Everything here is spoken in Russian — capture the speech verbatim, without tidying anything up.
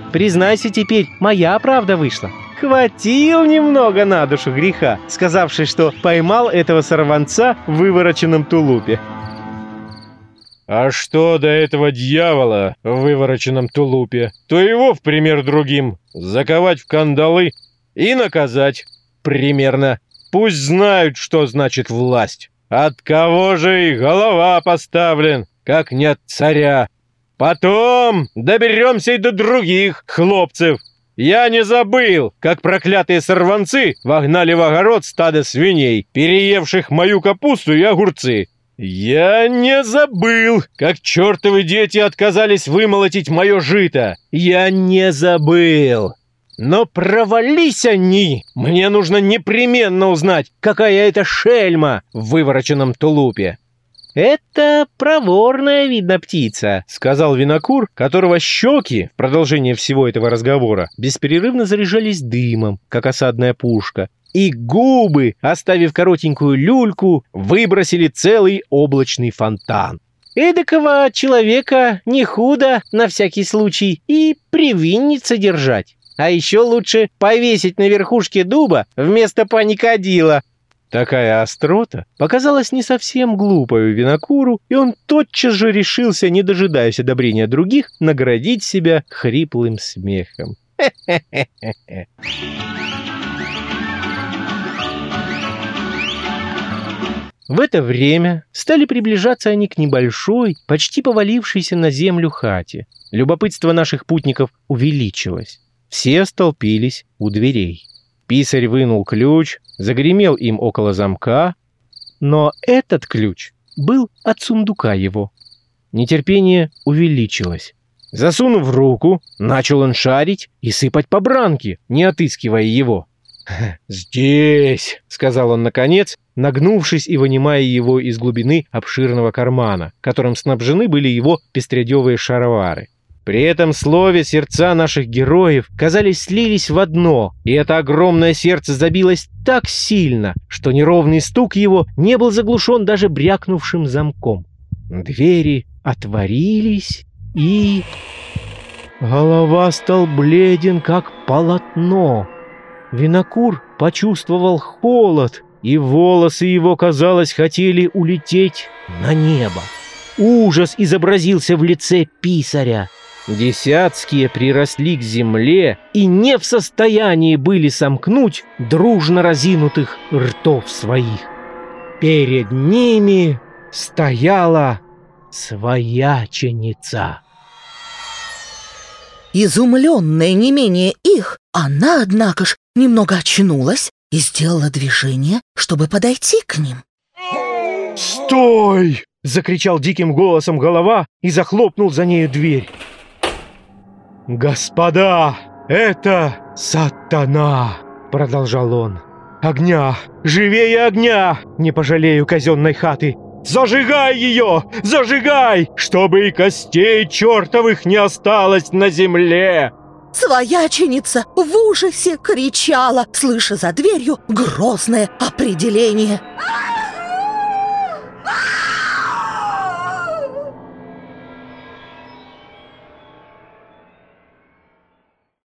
Признайся теперь, моя правда вышла. Хватил немного на душу греха, сказавший, что поймал этого сорванца в вывороченном тулупе. А что до этого дьявола в вывороченном тулупе, то его, в пример другим, заковать в кандалы и наказать примерно. Пусть знают, что значит власть. От кого же и голова поставлен, как не от царя. Потом доберемся и до других хлопцев. Я не забыл, как проклятые сорванцы вогнали в огород стадо свиней, переевших мою капусту и огурцы. Я не забыл, как чертовы дети отказались вымолотить мое жито. Я не забыл. Но провались они! Мне нужно непременно узнать, какая это шельма в вывороченном тулупе. «Это проворная, видно, птица», — сказал винокур, которого щеки в продолжение всего этого разговора беспрерывно заряжались дымом, как осадная пушка, и губы, оставив коротенькую люльку, выбросили целый облачный фонтан. «Эдакого человека не худо, на всякий случай, и привинница держать. А еще лучше повесить на верхушке дуба вместо паникадила». Такая острота показалась не совсем глупою винокуру, и он тотчас же решился, не дожидаясь одобрения других, наградить себя хриплым смехом. Хе-хе-хе-хе. В это время стали приближаться они к небольшой, почти повалившейся на землю хате. Любопытство наших путников увеличилось. Все столпились у дверей. Писарь вынул ключ, загремел им около замка, но этот ключ был от сундука его. Нетерпение увеличилось. Засунув руку, начал он шарить и сыпать побранки, не отыскивая его. «Здесь!» — сказал он наконец, нагнувшись и вынимая его из глубины обширного кармана, которым снабжены были его пестрядевые шаровары. При этом слове сердца наших героев, казались, слились в одно, и это огромное сердце забилось так сильно, что неровный стук его не был заглушен даже брякнувшим замком. Двери отворились, и... Голова стал бледен, как полотно. Винокур почувствовал холод, и волосы его, казалось, хотели улететь на небо. Ужас изобразился в лице писаря. Десятские приросли к земле и не в состоянии были сомкнуть дружно разинутых ртов своих. Перед ними стояла свояченица. Изумленная не менее их, она, однако ж, немного очнулась и сделала движение, чтобы подойти к ним. «Стой!» — закричал диким голосом голова и захлопнул за нею дверь. «Господа, это сатана!» — продолжал он. «Огня! Живее огня! Не пожалею казенной хаты! Зажигай ее! Зажигай! Чтобы и костей чертовых не осталось на земле!» Свояченица в ужасе кричала, слыша за дверью грозное определение.